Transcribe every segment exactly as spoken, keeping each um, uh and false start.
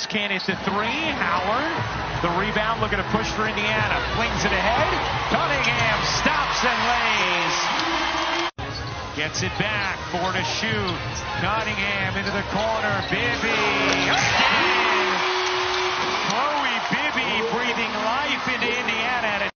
Dallas can't hit the three. Howard, the rebound, looking to push for Indiana. Flings it ahead. Cunningham stops and lays. Gets it back. Four to shoot. Cunningham into the corner. Bibby. Again. Chloe Bibby breathing life into Indiana.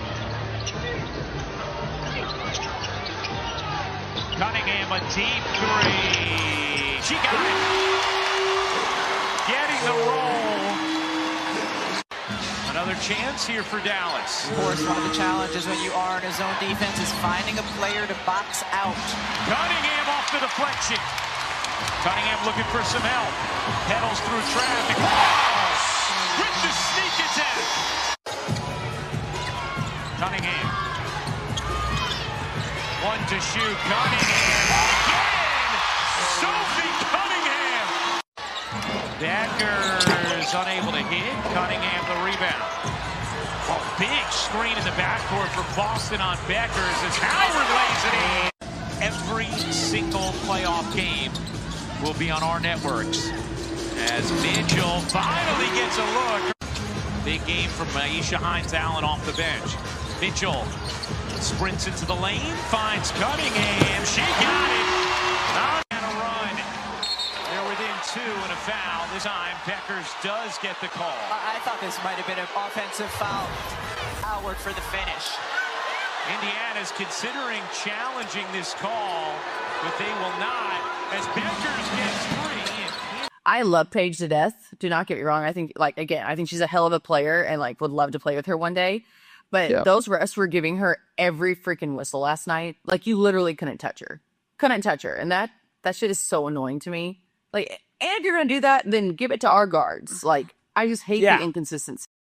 Cunningham, a deep three. She got it. Getting the roll. Another chance here for Dallas. Of course, one of the challenges when you are in a zone defense is finding a player to box out. Cunningham off the deflection. Cunningham looking for some help. Pedals through traffic. Oh, with the sneak attack. Cunningham. One to shoot. Cunningham again. Sophie Cunningham. Becker's unable to hit. Cunningham the rebound. A big screen in the backcourt for Boston on Beckers as Howard lays it in. Every single playoff game will be on our networks as Mitchell finally gets a look. Big game from Aisha Hines-Allen off the bench. Mitchell sprints into the lane, finds Cunningham. She got it. Not on a run. They're within two and a foul. This time, Beckers does get the call. I, I thought this might have been an offensive foul. Howard for the finish. Indiana's considering challenging this call, but they will not as Beckers gets three. I love Paige to death. Do not get me wrong. I think, like, again, I think she's a hell of a player and, like, would love to play with her one day. But yeah. Those refs were giving her every freaking whistle last night. Like, you literally couldn't touch her. Couldn't touch her. And that, that shit is so annoying to me. Like, and if you're going to do that, then give it to our guards. Like, I just hate yeah. the inconsistency.